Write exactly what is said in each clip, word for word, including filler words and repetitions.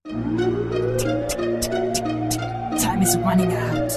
Time is running out.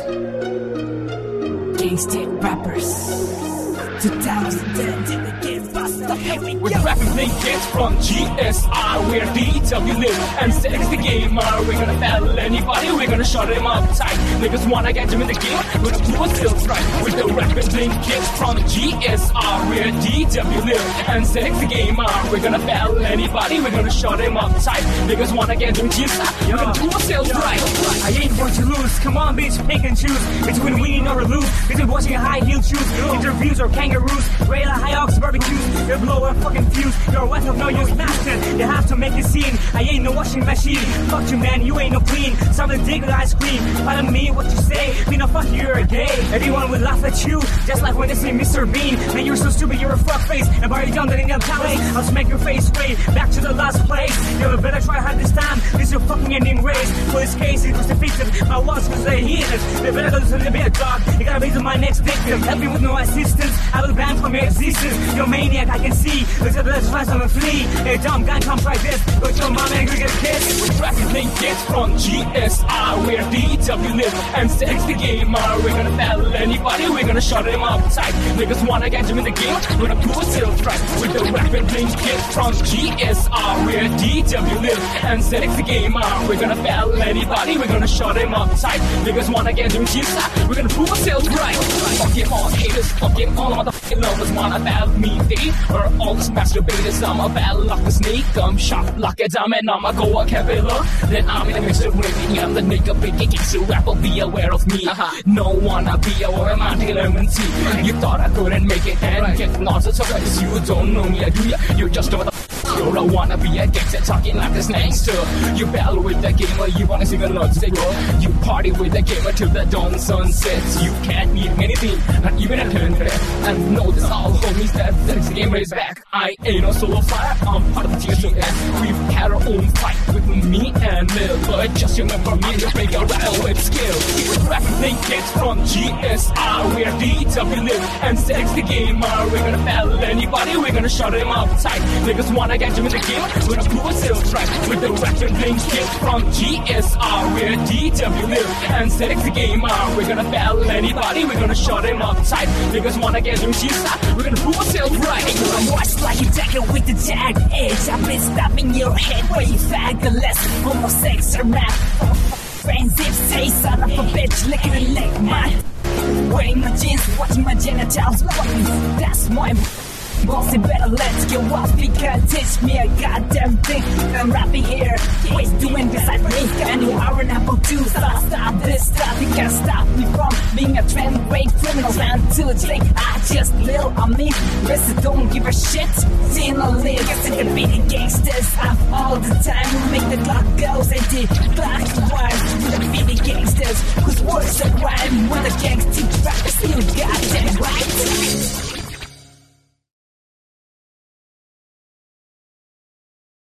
Gangsta rappers. twenty ten till the game bust up. Here we go. We're rapping playing kids from G S R, where D W live and selects the gamer. We're gonna battle anybody, we're gonna shut him up tight. Niggas wanna get him in the game, we're gonna do a skills right. With the rapping playing kids from G S R, where D W live and selects the gamer. We're gonna battle anybody, we're gonna shut him up tight. Niggas wanna get him in G S R, we're gonna do a skills right. I ain't going to lose, come on bitch, pick and choose between winning or lose, between watching high heel shoes, interviews or kangaroos, Rayla high ox barbecues, you blow a fucking fuse, you're a wet of no use bastard, you have to make a scene, I ain't no washing machine, fuck you man, you ain't no clean, something dig that I scream, pardon me what you say, me no fuck you, you're a gay, everyone will laugh at you, just like when they say Mister Bean, man you're so stupid, you're a fuck face, and already done that in your palace, I'll smack your face straight, back to the last place, you better try hard this time, this is your fucking ending race, for this case it was defeated, my walls was a heathen, they better go to the bed dog, you gotta raise my next victim, help me with no assistance, I will ban from your existence, you're a maniac I can see, look at the best fast on a flea, hey dumb guy comes like this, go to your mom and go get kissed. We're rapping playing kids from G S R, where D W live and selects the gamer. We're gonna battle anybody, we're gonna shut him up tight. Niggas wanna get him in the game, we're gonna do a sales right. With the rapping playing kids from G S R, where D W live and selects the gamer. We're gonna battle anybody, we're gonna shut him up tight. Niggas wanna get him in G S R, we're gonna do a sales right. Fuck it all haters, fuck it all motherfucking lovers wanna battle me, they or all the masturbators. I'm a battle like a snake, I'm sharp like a diamond, I'm a go a capital. Then I'm in the mix of raving, I'm the nigga big gangster rapper, be aware of me. Uh-huh. No wanna be aware of my lemon tea. You thought I couldn't make it and right. Get lost, so cause you don't know me, do ya? You're just a motherfucker. You don't wanna be a gangster talking like a snankster. You battle with the gamer, you wanna sing along to the You party with the gamer till the dawn sun sets. You can't meet anything, not even a turn back. And know this all homies that the gamer is back. I ain't no solo fighter, I'm part of the T S S. We've had our own fight with me and Lil, but just remember me and make a rattle with skill. We're rapping playing kids from G S R, where D W live and selects the gamer. We're gonna battle anybody, we're gonna shut him up tight. Niggas wanna get him in the game, we're gonna prove a sales track. With the rapping playing kids from G S R, where D W live and selects the gamer. We're gonna battle anybody, we're gonna shut him up tight. Niggas wanna get him in G S R, we're gonna prove a sales right. I'm watched like a dagger with the jagged edge. I've been stopping your head where you fag the less homosexual rap. Friends if say son of a bitch, licking a lick my wearing my jeans, watching my genitals walking. That's my bossy, better let's get off because teach me a goddamn thing. I'm rapping here, always doing beside me. And you are an apple juice, I'll stop this stuff. You can't stop me from being a trend break criminal. Man to think I just live on me. Rest don't give a shit. Seeing a live, guess it can be the gangsters up all the time. We make the clock goes and the clock wires. We can be the gangsters whose words are crime. When the gangs teach rap